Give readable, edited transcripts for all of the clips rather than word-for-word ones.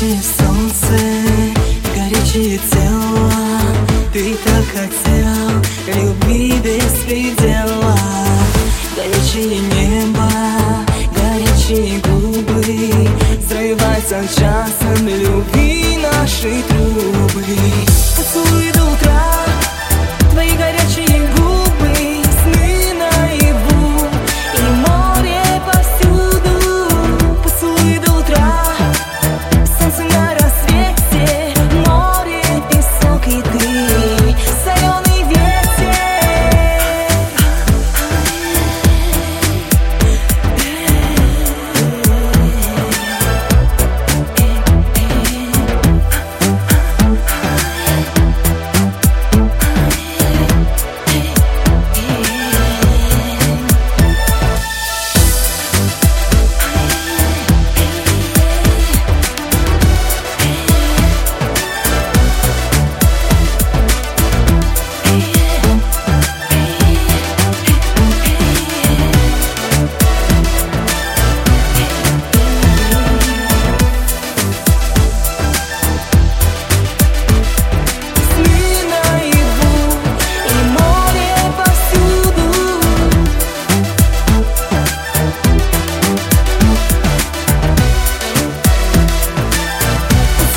Горячее солнце, горячее тело, ты так хотел любви без предела. Горячее небо, горячие губы, взрываются часами любви нашей трубы. Поцелуй до утра, твои горячие губы, сны наяву и море повсюду. Поцелуй до утра, солнце на рассвете, море, песок и ты, соленый ветер.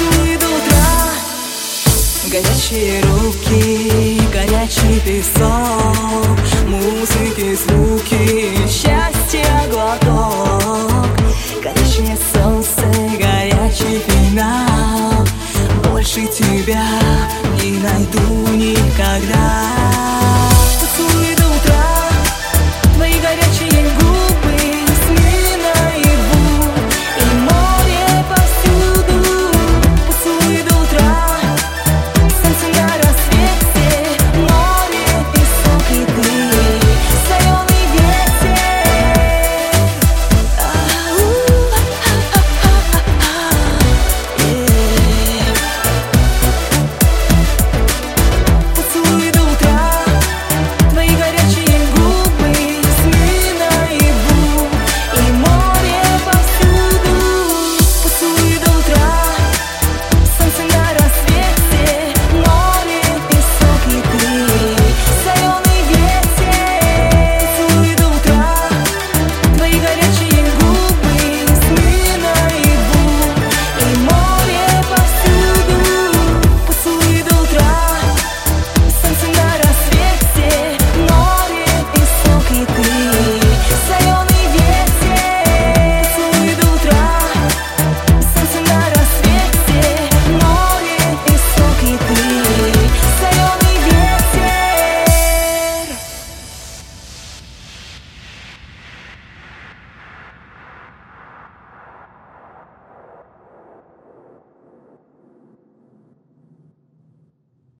Горячие руки, горячий песок,